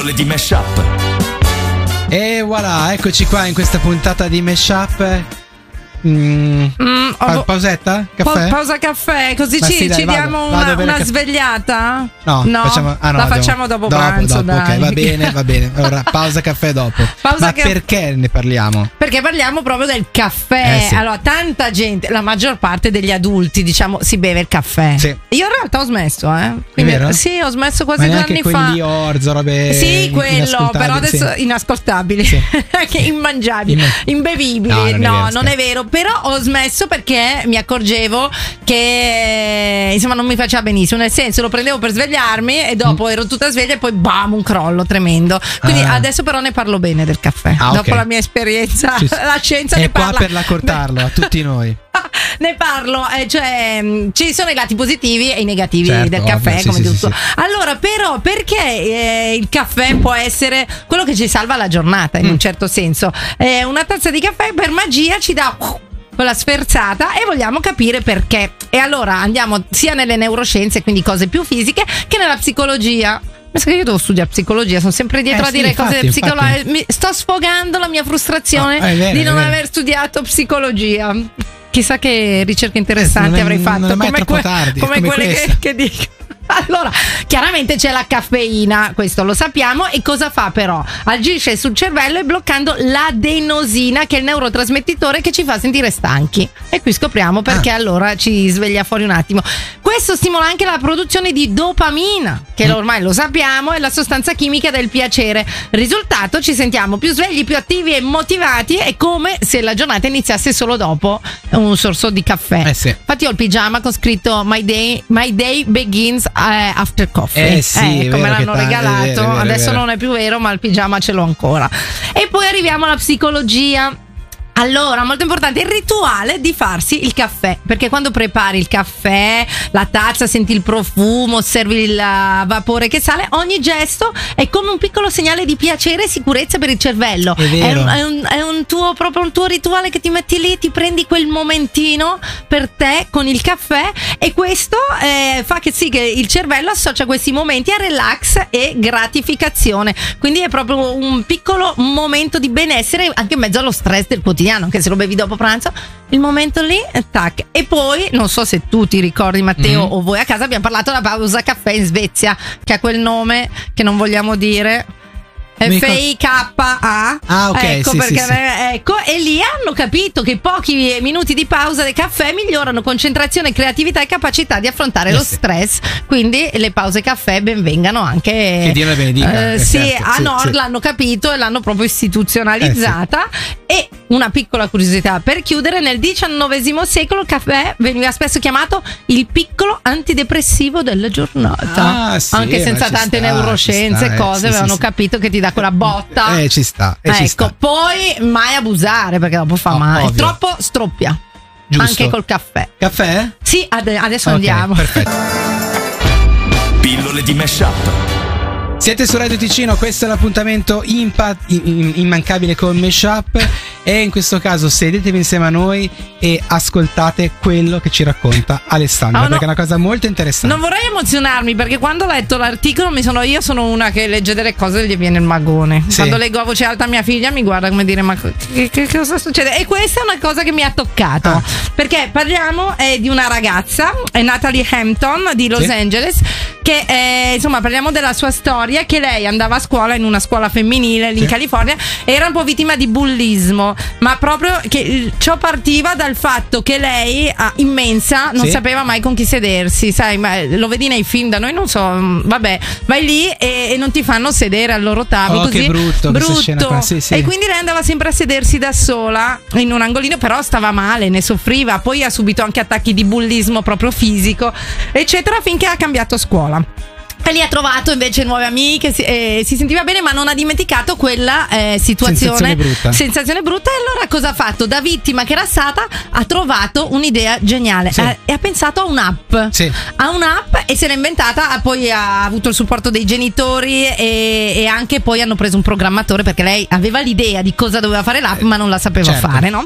Pillole di Mashup. E voilà, eccoci qua in questa puntata di Mashup. Pausetta? Caffè? Pausa caffè, così Ma ci, sì, dai, ci diamo una svegliata? No, la facciamo dopo pranzo. Dopo, ok, va bene. Allora, pausa caffè dopo. Perché ne parliamo? Perché parliamo proprio del caffè. Sì. Allora, tanta gente, la maggior parte degli adulti, diciamo, si beve il caffè. Sì. Io in realtà ho smesso, Quindi, è vero? Sì, ho smesso quasi 2 anni fa. Quelli orzo, robe. Sì, quello, però adesso inascoltabili, sì. Che immangiabili, imbevibili. No, non è vero. Però ho smesso perché mi accorgevo che insomma non mi faceva benissimo, nel senso lo prendevo per svegliarmi e dopo ero tutta sveglia e poi bam, un crollo tremendo. Quindi adesso però ne parlo bene del caffè. Dopo la mia esperienza, sì. La scienza ne parla. È qua per raccontarlo a tutti noi. Ne parlo, cioè ci sono i lati positivi e i negativi, certo, del caffè, ovvio, come sì, tutto. Sì. Allora, però, perché il caffè può essere quello che ci salva la giornata in un certo senso? Una tazza di caffè per magia ci dà quella sferzata e vogliamo capire perché. E allora andiamo sia nelle neuroscienze, quindi cose più fisiche, che nella psicologia. Ma io devo studiare psicologia, sono sempre dietro a dire cose psicologiche. Mi sto sfogando la mia frustrazione di non aver studiato psicologia. Chissà che ricerche interessanti avrei fatto. Non è mai troppo tardi, come quelle che dico. Allora, chiaramente c'è la caffeina, questo lo sappiamo. E cosa fa però? Agisce sul cervello e bloccando l'adenosina, che è il neurotrasmettitore che ci fa sentire stanchi. E qui scopriamo perché allora ci sveglia fuori un attimo. Questo stimola anche la produzione di dopamina, che ormai lo sappiamo è la sostanza chimica del piacere. Risultato, ci sentiamo più svegli, più attivi e motivati. È come se la giornata iniziasse solo dopo un sorso di caffè. Sì. Infatti ho il pigiama con scritto My day begins after coffee. Sì, come l'hanno regalato. È vero, adesso non è più vero, ma il pigiama ce l'ho ancora. E poi arriviamo alla psicologia. Allora, molto importante il rituale di farsi il caffè, perché quando prepari il caffè, la tazza, senti il profumo, osservi il vapore che sale, ogni gesto è come un piccolo segnale di piacere e sicurezza per il cervello. È vero. È un tuo rituale che ti metti lì, ti prendi quel momentino per te con il caffè, e questo fa che sì, che il cervello associa questi momenti a relax e gratificazione. Quindi è proprio un piccolo momento di benessere anche in mezzo allo stress del quotidiano, anche se lo bevi dopo pranzo, il momento lì, tac. E poi non so se tu ti ricordi, Matteo, o voi a casa abbiamo parlato della pausa caffè in Svezia, che ha quel nome che non vogliamo dire, FIKA. Ok, ecco, sì, perché sì. ecco, e lì hanno capito che pochi minuti di pausa del caffè migliorano concentrazione, creatività e capacità di affrontare lo stress. Quindi le pause caffè benvengano anche. Che Dio la benedica. Sì, certo, a Nord l'hanno capito e l'hanno proprio istituzionalizzata. E una piccola curiosità per chiudere: nel XIX secolo il caffè veniva spesso chiamato il piccolo antidepressivo della giornata. Anche senza tante neuroscienze e cose, avevano capito che ti dà quella botta. Ci sta. Ecco, ci sta. poi mai abusare, perché dopo fa male. Ovvio. Troppo stroppia. Giusto. Anche col caffè. Caffè? Sì, adesso andiamo. Perfetto. Pillole di Mashup. Siete su Radio Ticino, questo è l'appuntamento immancabile con Mashup, e in questo caso sedetevi insieme a noi e ascoltate quello che ci racconta Alessandra, perché è una cosa molto interessante. Non vorrei emozionarmi, perché quando ho letto l'articolo io sono una che legge delle cose e gli viene il magone. Sì. Quando leggo a voce alta mia figlia mi guarda come dire: ma che cosa succede? E questa è una cosa che mi ha toccato, perché parliamo di una ragazza, Natalie Hampton di Los Angeles, che insomma parliamo della sua storia, che lei andava a scuola in una scuola femminile lì in California, era un po' vittima di bullismo, ma proprio che ciò partiva dal fatto che lei immensa non sapeva mai con chi sedersi, sai, ma lo vedi nei film, da noi non so, vabbè, vai lì e non ti fanno sedere al loro tavolo, così che brutto. Questa scena qua. Sì. E quindi lei andava sempre a sedersi da sola in un angolino, però stava male, ne soffriva, poi ha subito anche attacchi di bullismo proprio fisico, eccetera, finché ha cambiato scuola. E lì ha trovato invece nuove amiche, si sentiva bene, ma non ha dimenticato quella situazione, sensazione brutta. E allora cosa ha fatto? Da vittima che era stata, ha trovato un'idea geniale, e ha pensato a un'app, a un'app, e se l'ha inventata. Poi ha avuto il supporto dei genitori e anche poi hanno preso un programmatore, perché lei aveva l'idea di cosa doveva fare l'app, ma non la sapeva fare, no?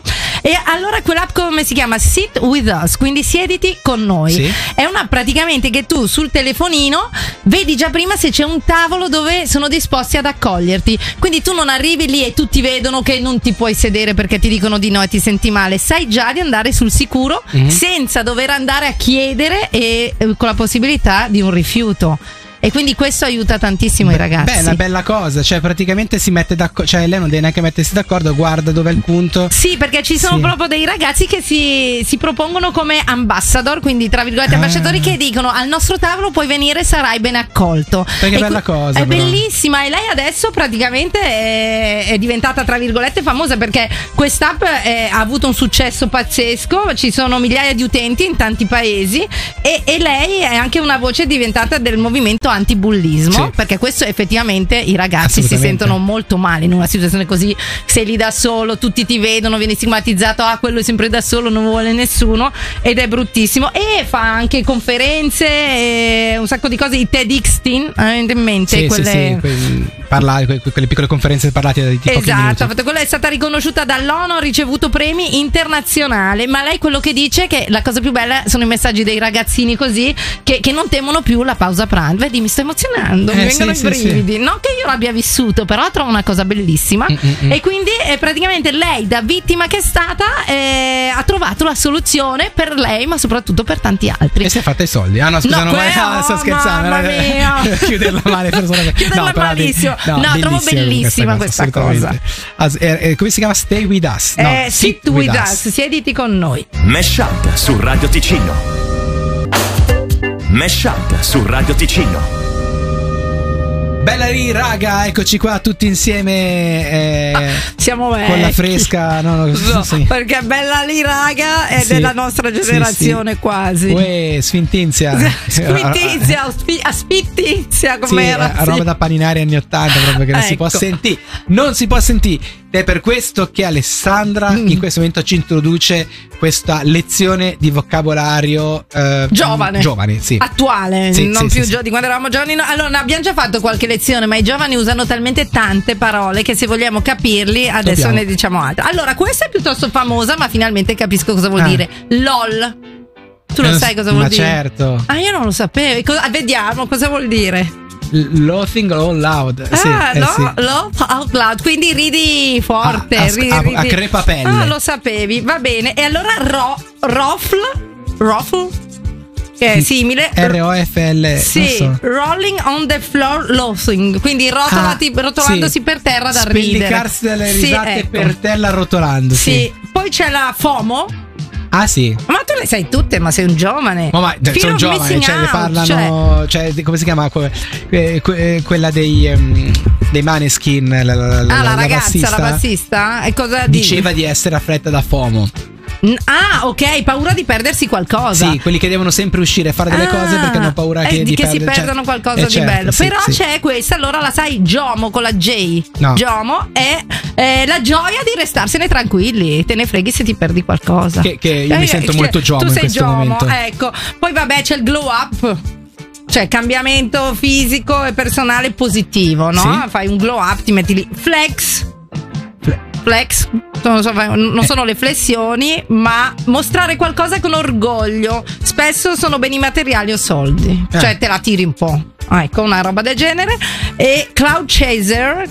E allora quell'app come si chiama? Sit with us, quindi siediti con noi. Sì. È una praticamente che tu sul telefonino vedi già prima se c'è un tavolo dove sono disposti ad accoglierti, quindi tu non arrivi lì e tutti vedono che non ti puoi sedere perché ti dicono di no e ti senti male, sai già di andare sul sicuro senza dover andare a chiedere e con la possibilità di un rifiuto. E quindi questo aiuta tantissimo i ragazzi. Beh, è una bella cosa, cioè praticamente si mette d'accordo, cioè lei non deve neanche mettersi d'accordo, guarda dove è il punto. Sì, perché ci sono proprio dei ragazzi che si propongono come ambassador, quindi tra virgolette ambasciatori, che dicono al nostro tavolo puoi venire, sarai ben accolto. Perché bella cosa. È però bellissima, e lei adesso praticamente è diventata tra virgolette famosa perché quest'app ha avuto un successo pazzesco, ci sono migliaia di utenti in tanti paesi e lei è anche una voce diventata del movimento antibullismo, perché questo effettivamente i ragazzi si sentono molto male in una situazione così, sei lì da solo, tutti ti vedono, vieni stigmatizzato, quello è sempre da solo, non vuole nessuno, ed è bruttissimo. E fa anche conferenze, un sacco di cose, i TEDx Teen, avete in mente quelle piccole conferenze parlate di tipo esatto, quella è stata riconosciuta dall'ONU, ha ricevuto premi internazionali, ma lei quello che dice è che la cosa più bella sono i messaggi dei ragazzini così che non temono più la pausa pranzo. Vedi, mi sto emozionando, mi vengono i brividi. Non che io l'abbia vissuto, però trovo una cosa bellissima. E quindi praticamente lei, da vittima che è stata, ha trovato la soluzione per lei, ma soprattutto per tanti altri. E si è fatta i soldi. Ah no, scusa, sto scherzando. Mamma mia. Chiuderla male, chiuderla malissimo. No, trovo bellissima questa cosa. Come si chiama? Stay with us. No, sit with us. Siediti con noi. Mashup su Radio Ticino. Mashup su Radio Ticino. Bella lì, raga, eccoci qua tutti insieme. Siamo vecchi. Con la fresca, perché bella lì, raga, è della nostra generazione quasi. Uè, sfintizia, aspittizia, com'era? Roba da paninare anni 80, proprio che non si può sentire. Non si può sentire. Ed è per questo che Alessandra in questo momento ci introduce questa lezione di vocabolario giovane, sì. Attuale, non più di quando eravamo giovani. No. Allora, abbiamo già fatto qualche lezione, ma i giovani usano talmente tante parole che se vogliamo capirli adesso ne diciamo altre. Allora, questa è piuttosto famosa, ma finalmente capisco cosa vuol dire. LOL. Tu lo sai cosa vuol dire? Ma certo. Io non lo sapevo. Vediamo cosa vuol dire. Laughing out loud. Laugh out loud, quindi ridi forte, a crepapelle. Lo sapevi, va bene. E allora ruffle, che è simile. ROFL. Sì, rolling on the floor laughing, quindi rotolandosi per terra da ridere. Spellicarsi dalle risate per terra rotolandosi. Sì, poi c'è la FOMO. Ah sì. Ma tu le sai tutte, ma sei un giovane. Ma sono giovani, cioè ne parlano, cioè come si chiama quella dei Maneskin, la ragazza, la bassista? E cosa diceva di essere affetta da FOMO. Ah, ok, paura di perdersi qualcosa. Sì, quelli che devono sempre uscire a fare delle cose perché hanno paura di si perdano qualcosa di bello. Però c'è questa, allora la sai, JOMO con la J. No. JOMO è la gioia di restarsene tranquilli. Te ne freghi se ti perdi qualcosa. Che io mi sento molto JOMO in questo momento. Ecco. Poi vabbè, c'è il glow up. Cioè cambiamento fisico e personale positivo, no? Sì. Fai un glow up, ti metti lì. Flex, non sono le flessioni, ma mostrare qualcosa con orgoglio. Spesso sono beni materiali o soldi, cioè te la tiri un po'. Ecco, una roba del genere. E cloud chaser,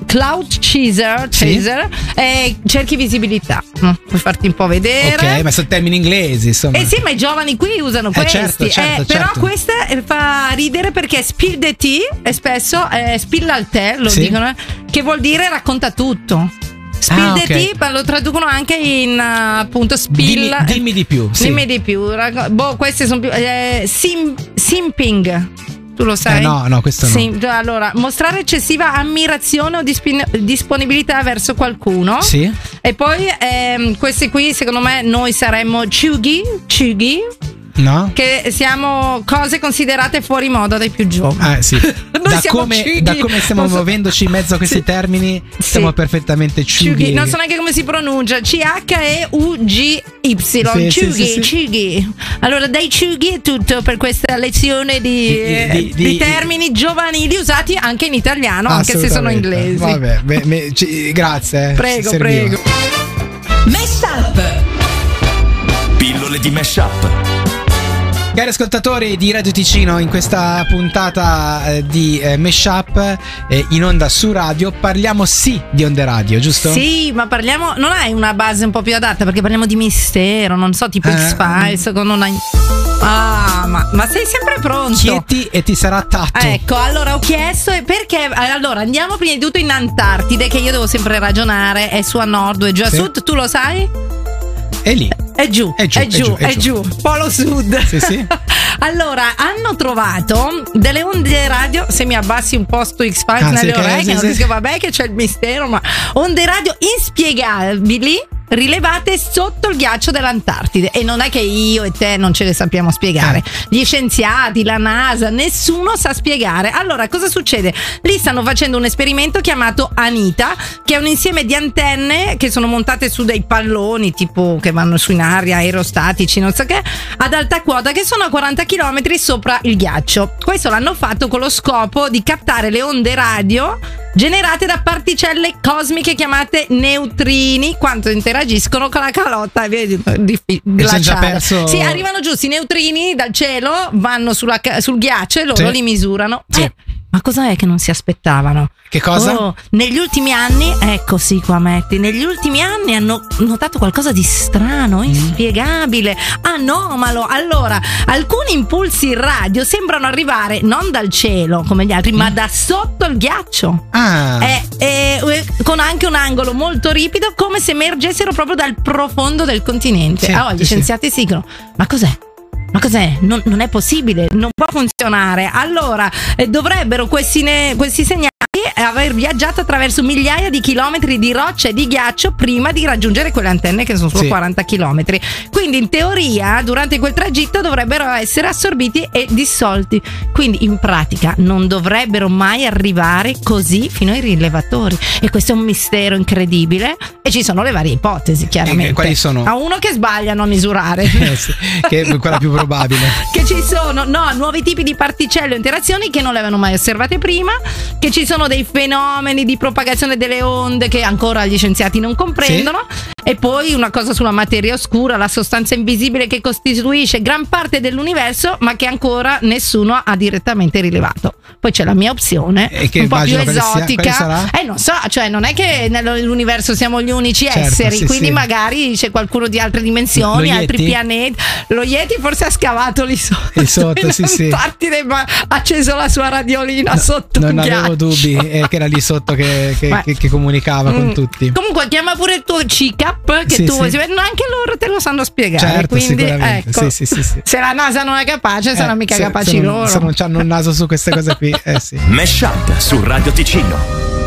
cerchi visibilità, puoi farti un po' vedere. Ok, ma sono termini inglesi, insomma. Sì, ma i giovani qui usano questi. Certo. Però questa fa ridere perché spill the tea, e spesso spilla il tè, lo dicono, che vuol dire racconta tutto. Spill the tea, lo traducono anche in appunto spill. Dimmi di più. Dimmi di più. Queste sono più simping. Tu lo sai? No, questo no. Sì, allora, mostrare eccessiva ammirazione o disponibilità verso qualcuno. Sì. E poi questi qui, secondo me, noi saremmo chuggy. No. Che siamo cose considerate fuori moda dai più giovani. Sì. da come stiamo muovendoci in mezzo a questi termini, siamo perfettamente chuggy. Non so neanche come si pronuncia. CHEUGY. Chuggy. Allora, dai chuggy è tutto per questa lezione di termini giovanili usati anche in italiano, anche se sono inglesi. Vabbè, grazie. Prego. Mashup parole di Meshup. Cari ascoltatori di Radio Ticino, in questa puntata di Meshup in onda su radio parliamo sì di onde radio, giusto? Sì, ma parliamo, non hai una base un po' più adatta perché parliamo di mistero, non so, tipo X-Files con una... ma sei sempre pronto. Chieti e ti sarà tatto. Ecco, allora ho chiesto perché, allora andiamo prima di tutto in Antartide, che io devo sempre ragionare, è su a nord o è giù a sud, tu lo sai? È lì. È giù, Polo Sud. Sì. Allora, hanno trovato delle onde radio. Se mi abbassi un po' sto X-Files nelle orecchie, non dico vabbè che c'è il mistero, ma onde radio inspiegabili rilevate sotto il ghiaccio dell'Antartide. E non è che io e te non ce le sappiamo spiegare. Gli scienziati, la NASA, nessuno sa spiegare. Allora, cosa succede? Lì stanno facendo un esperimento chiamato ANITA, che è un insieme di antenne che sono montate su dei palloni tipo che vanno su in aria, aerostatici, non so che, ad alta quota, che sono a 40 km sopra il ghiaccio. Questo l'hanno fatto con lo scopo di captare le onde radio generate da particelle cosmiche chiamate neutrini quando interagiscono con la calotta glaciale. Sì, arrivano giù i neutrini dal cielo, vanno sul ghiaccio e loro li misurano. Sì. Ma cosa è che non si aspettavano? Che cosa? Negli ultimi anni, ecco sì, qua metti, negli ultimi anni hanno notato qualcosa di strano, inspiegabile, anomalo. Allora, alcuni impulsi radio sembrano arrivare non dal cielo come gli altri, ma da sotto il ghiaccio. Con anche un angolo molto ripido, come se emergessero proprio dal profondo del continente. Gli scienziati si dicono: ma cos'è? Ma cos'è? Non è possibile, non può funzionare. Allora, dovrebbero questi segnali aver viaggiato attraverso migliaia di chilometri di roccia e di ghiaccio prima di raggiungere quelle antenne che sono solo 40 chilometri. Quindi in teoria durante quel tragitto dovrebbero essere assorbiti e dissolti. Quindi in pratica non dovrebbero mai arrivare così fino ai rilevatori. E questo è un mistero incredibile. E ci sono le varie ipotesi, chiaramente. Quali sono? A uno che sbagliano a misurare. Che è quella più probabile. Che ci sono nuovi tipi di particelle o interazioni che non le avevano mai osservate prima, che ci sono dei fenomeni di propagazione delle onde che ancora gli scienziati non comprendono, e poi una cosa sulla materia oscura, la sostanza invisibile che costituisce gran parte dell'universo ma che ancora nessuno ha direttamente rilevato. Poi c'è la mia opzione, che un po' più quale esotica. sarà? Non so, cioè non è che nell'universo siamo gli unici esseri, quindi magari c'è qualcuno di altre dimensioni, altri pianeti. Lo Yeti forse ha scavato lì sotto. Sì. Ha acceso la sua radiolina sotto. Non avevo dubbi che era lì sotto che comunicava con tutti. Comunque chiama pure il tuo CICAP che anche loro te lo sanno spiegare. Certo, quindi ecco, sì. Se la NASA non è capace, saranno mica capaci loro. Se non hanno il naso su queste cose qui. Meshup su Radio Ticino.